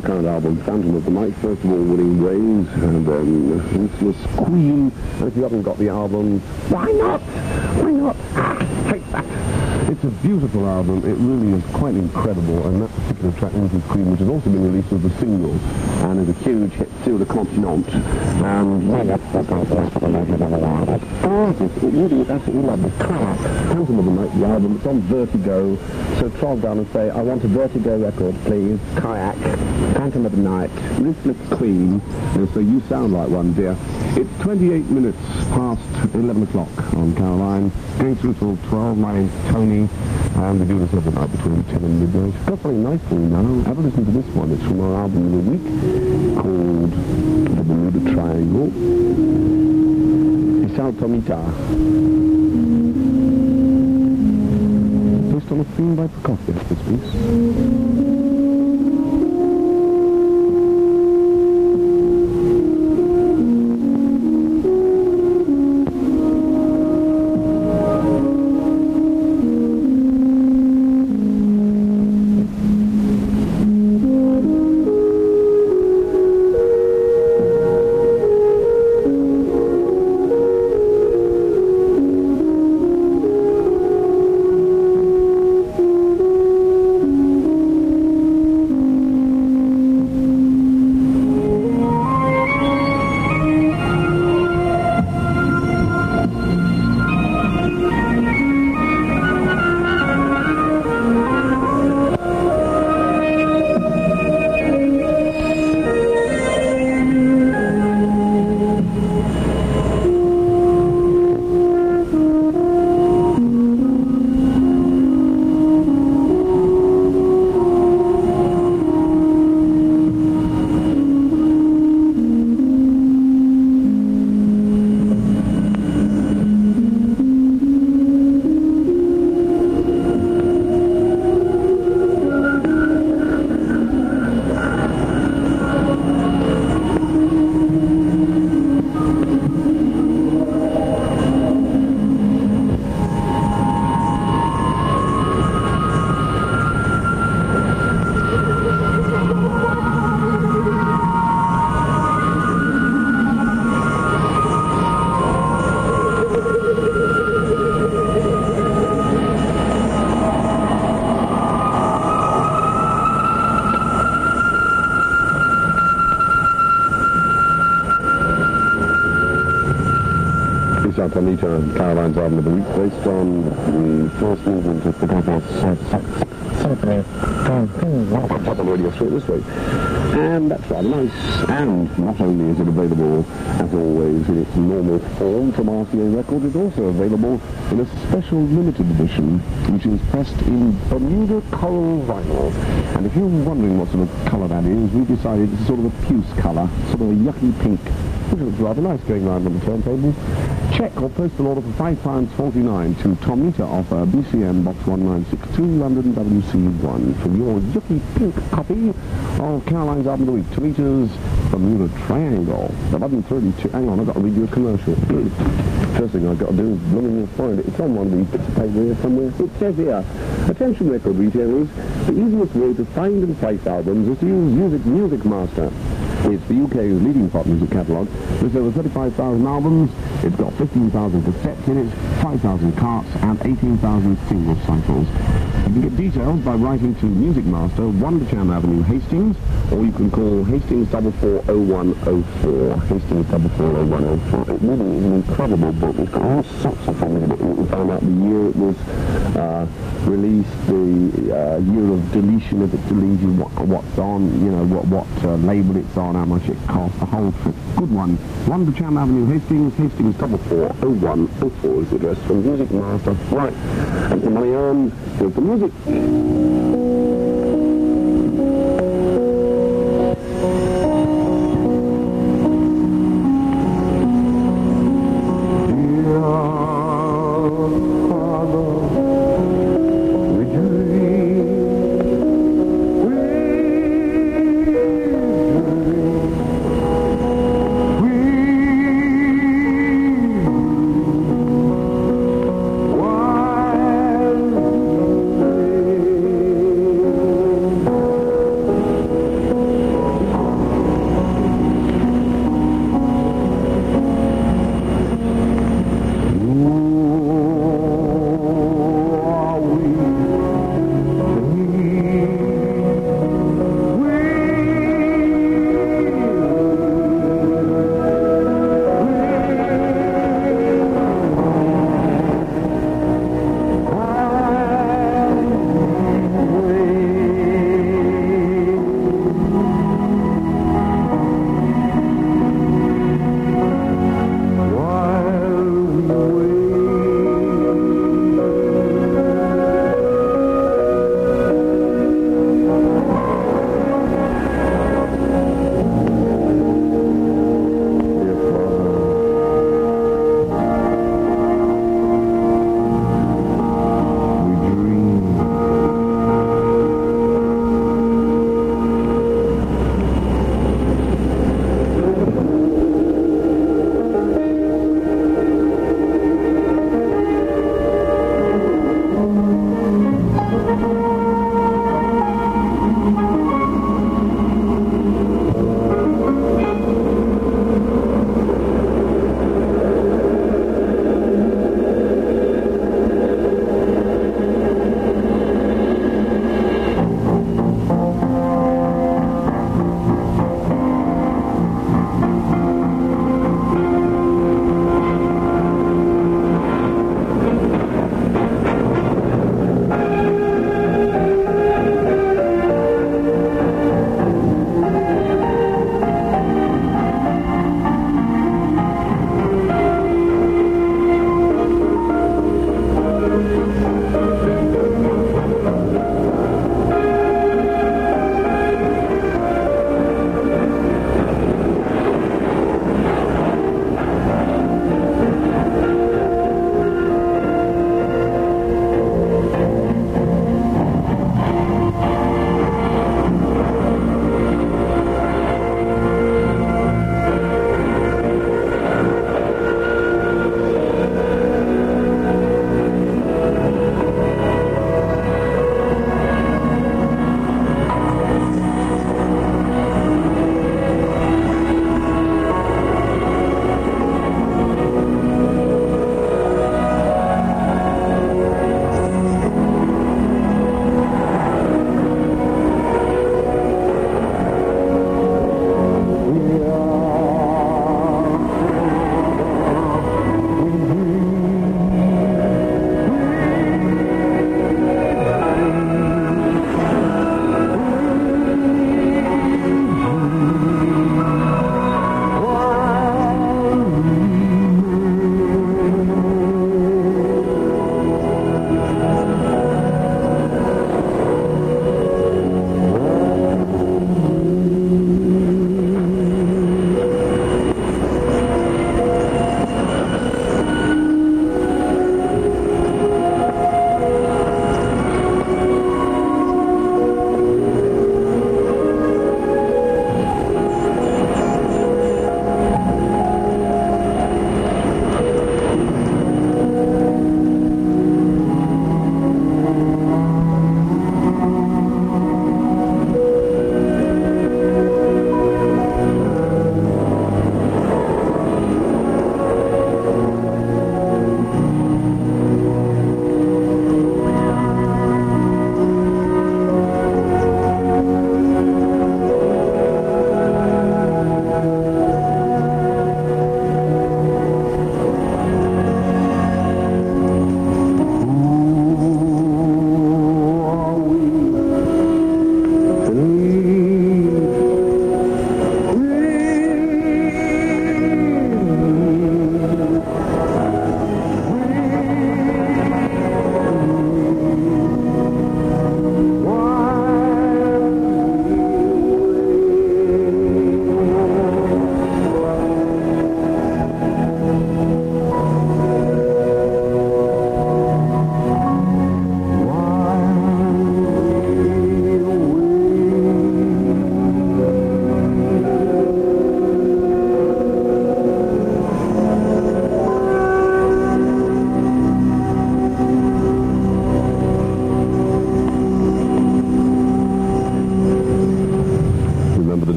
current album, Phantom of the Night, first of all winning Waves, and then Ruthless Queen. And if you haven't got the album, why not? Why not? Take that. It's a beautiful album. It really is quite incredible, and that particular track, Ruthless Queen, which has also been released as a single, and is a huge hit sur le continent. And it's gorgeous. It really is absolutely lovely. Phantom of the Night, the album. It's on Vertigo. So troll down and say, I want a Vertigo record, please. Kayak, Phantom of the Night, Ruthless Queen. And so you sound like one, dear. It's 28 minutes past 11 o'clock on Caroline. Going through till 12. My name's Tony. And we do this every night between 10 and midnight. Got something nice for you now. Have a listen to this one. It's from our album in a week called The Bermuda Triangle. Isao Tomita. Based on a theme by Prokofiev, this piece. Tomita and Caroline's album of the week, based on the first movement of the Radio Straight this way. And that's rather nice. And not only is it available, as always, in its normal form from RCA Records, it's also available in a special limited edition, which is pressed in Bermuda coral vinyl. And if you're wondering what sort of colour that is, we decided it's sort of a puce colour, sort of a yucky pink, which looks rather nice going round on the turntable. Check or post an order for £5.49 to Tomita offer, BCM Box 1962, London WC1, for your yucky pink copy of Caroline's album of the week, Tomita's Bermuda Triangle. 11:32. Hang on, I've got to read you a commercial. First thing I've got to do is blooming find it. It's on one of these bits of paper here somewhere. It says here, attention record retailers, the easiest way to find and price albums is to use Music Master. It's the UK's leading pop music catalogue. There's over 35,000 albums. It's got 15,000 cassettes in it, 5,000 carts, and 18,000 single titles. You can get details by writing to Music Master, 1 Cham Avenue, Hastings, or you can call Hastings 440104. Hastings 440104. It really is an incredible book. It's got all sorts of things in it. You can find out the year it was released, the year of deletion, if it deletes you, what's on, you know, what label it's on, how much it costs, the whole trip. Good one. 1 Cham Avenue, Hastings, Hastings 440104 is the address from Music Master. Right. And the money earned, here's the music.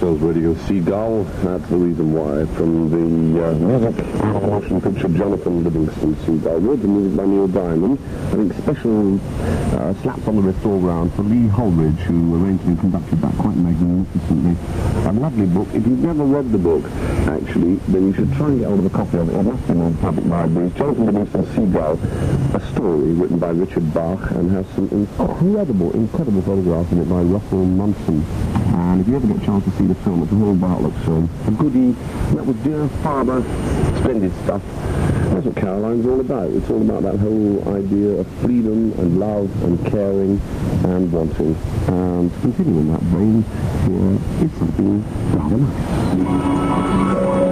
Sounds Radio Seagull. That's the reason why. From the music motion picture Jonathan Livingston Seagull. Words and music by Neil Diamond. I think special slaps on the wrist all round for Lee Holridge, who arranged and conducted that quite magnificently. A lovely book. If you've never read the book, actually, then you should try and get hold of a copy of it. It must be in public libraries. Jonathan Livingston Seagull, a story written by Richard Bach, and has some incredible photographs in it by Russell Munson. And if you ever get a chance to see the film, it's a whole Bartlock film. A goodie. That was Dear Father. Splendid stuff. That's what Caroline's all about. It's all about that whole idea of freedom and love and caring and wanting. And continuing in that vein, here is something rather nice.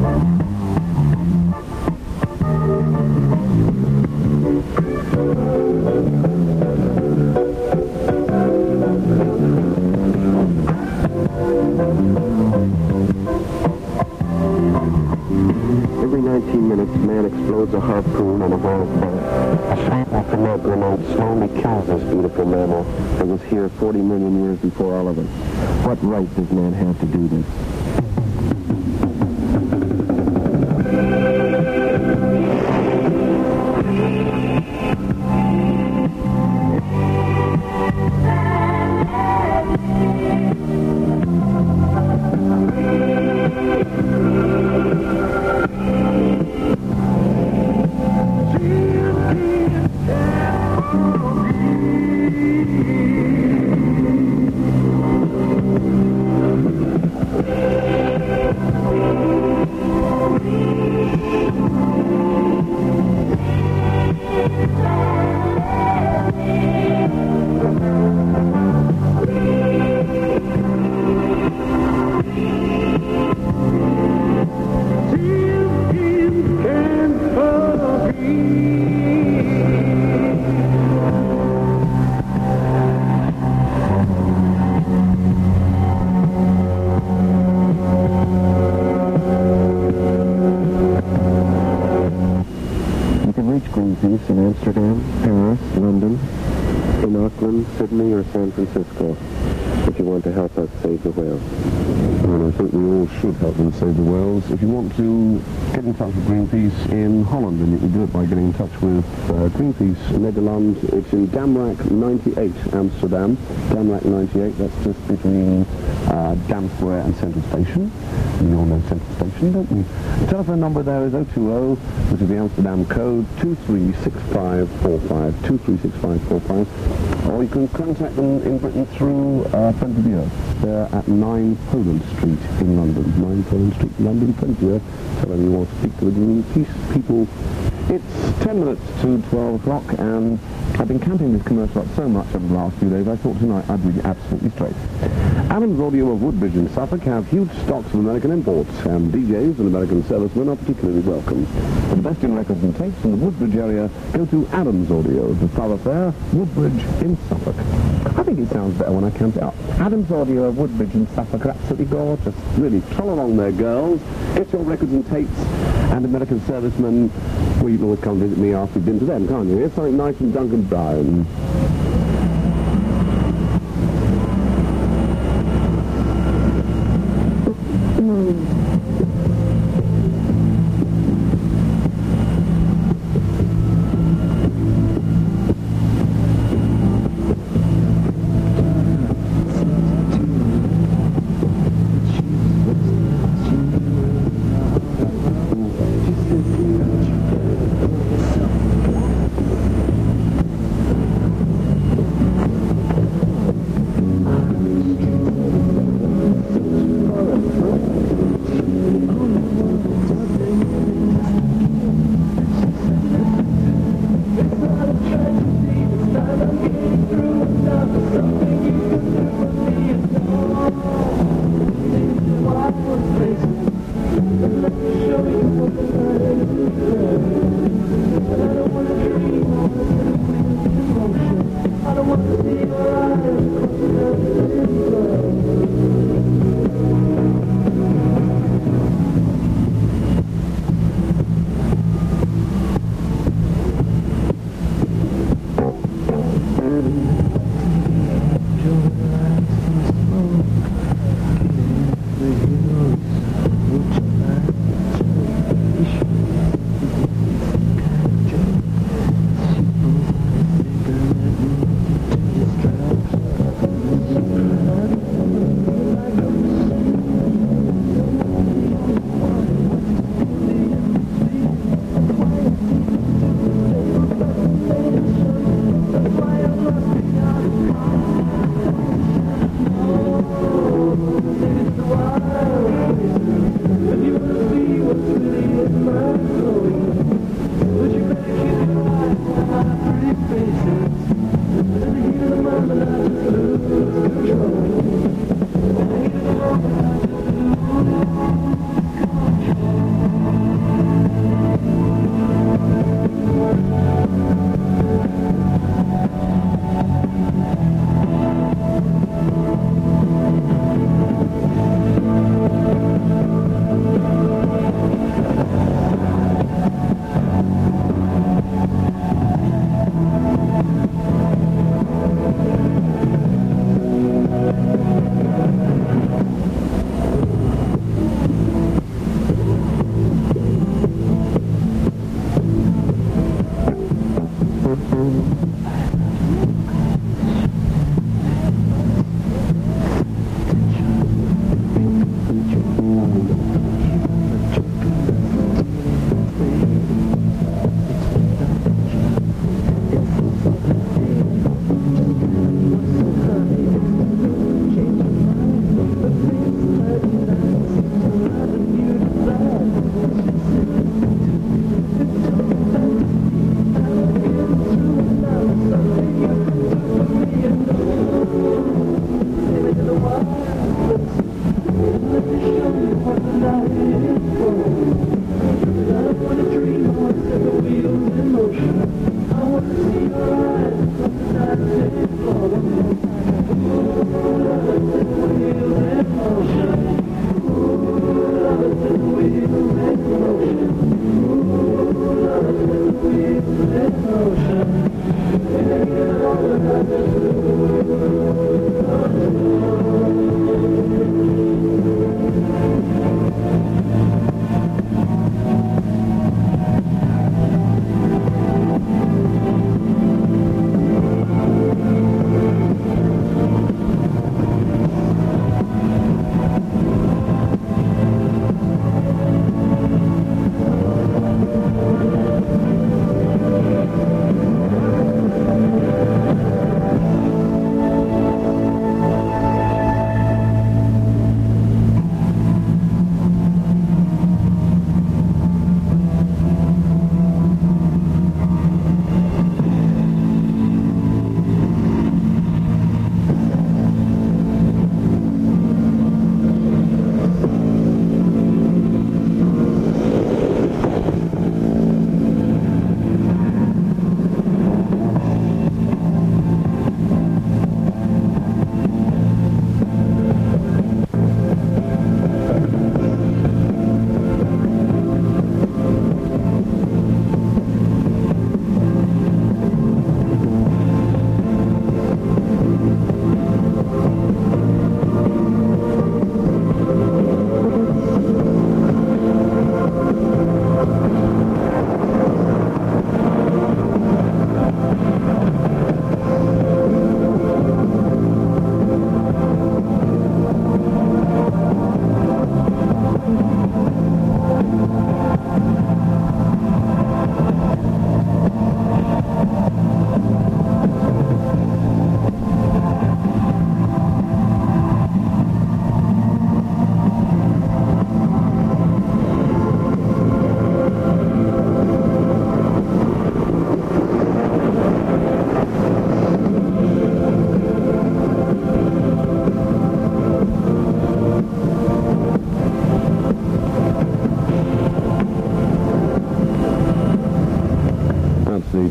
Every 19 minutes, man explodes a harpoon on a whale's boat. A shot after lead grenade slowly kills this beautiful mammal that was here 40 million years before all of us. What right does man have to do this? Greenpeace in Amsterdam, Paris, London, in Auckland, Sydney, or San Francisco, if you want to help us save the whales. And I think we all should help them save the whales. If you want to get in touch with Greenpeace in Holland, then you can do it by getting in touch with Greenpeace Nederland. It's in Damrak 98, Amsterdam. Damrak 98, that's just between Dam Square and Central Station. You all know Central Station, don't you? The telephone number there is 020, which is the Amsterdam code, 236545, 236545. Or you can contact them in Britain through Friends of the Earth. They're at 9 Poland Street in London. 9 Poland Street, London, Friends of the Earth. Tell them you want to speak to the Greenpeace people. It's 10 minutes to 12 o'clock, and I've been camping this commercial up so much over the last few days, I thought tonight I'd read it absolutely straight. Adams Audio of Woodbridge in Suffolk have huge stocks of American imports, and DJs and American servicemen are particularly welcome. For the best in records and tapes in the Woodbridge area, go to Adams Audio, the thoroughfare, Woodbridge in Suffolk. I think it sounds better when I count it up. Adams Audio of Woodbridge in Suffolk are absolutely gorgeous. Really, troll along there, girls. Get your records and tapes, and American servicemen. Well, you can always come visit me after you've been to them, can't you? Here's something nice from Duncan Brown.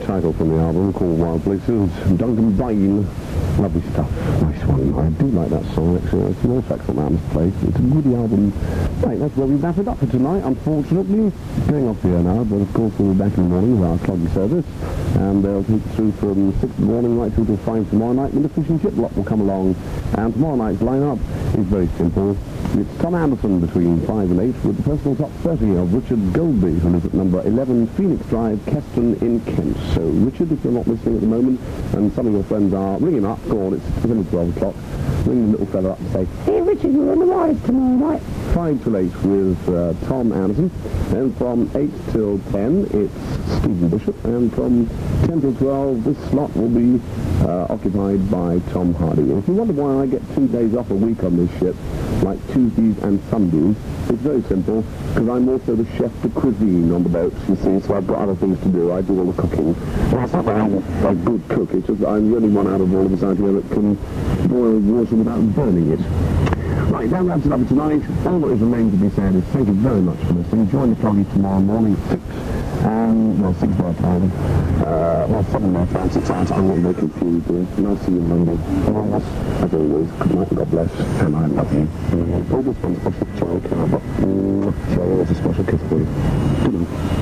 title from the album called Wild Places. Duncan Bain. Lovely stuff. Nice one. I do like that song, actually. It's an excellent album to play. It's a good album. Right, that's where we wrap it up for tonight, unfortunately. Going off the air now, but of course we'll be back in the morning with our cloggy service. And they'll take us through from 6 in the morning right through till 5 tomorrow night when the fish and chip lot will come along. And tomorrow night's lineup is very simple. It's Tom Anderson between 5 and 8 with the personal top 30 of Richard Goldby, who lives at number 11 Phoenix Drive, Keston in Kent. So Richard, if you're not listening at the moment, and some of your friends are, ring him up. Go on, it's only 12 o'clock. Ring the little fella up and say, "Hey Richard, you're on the rise tomorrow night." 5 till 8 with Tom Anderson. Then from 8 till 10 it's Stephen Bishop, and from 10 till 12 this slot will be occupied by Tom Hardy. And if you wonder why I get 2 days off a week on this ship, like Tuesdays and Sundays, it's very simple, because I'm also the chef de cuisine on the boats, you see, so I've got other things to do. I do all the cooking. Well, it's not that I'm a good cook, it's just that I'm the only one out of all of us out here that can boil water without burning it. Right, that wraps it up for tonight. All that is remains to be said is thank you very much for listening. Join the Cloggy tomorrow morning at 6. Well, 6 their time. Well, 7 their fancy time, so I'm not very confused. And I'll see you Monday. As always, good night and God bless. And I love you. Always one special child, but share a special kiss for you. Good night.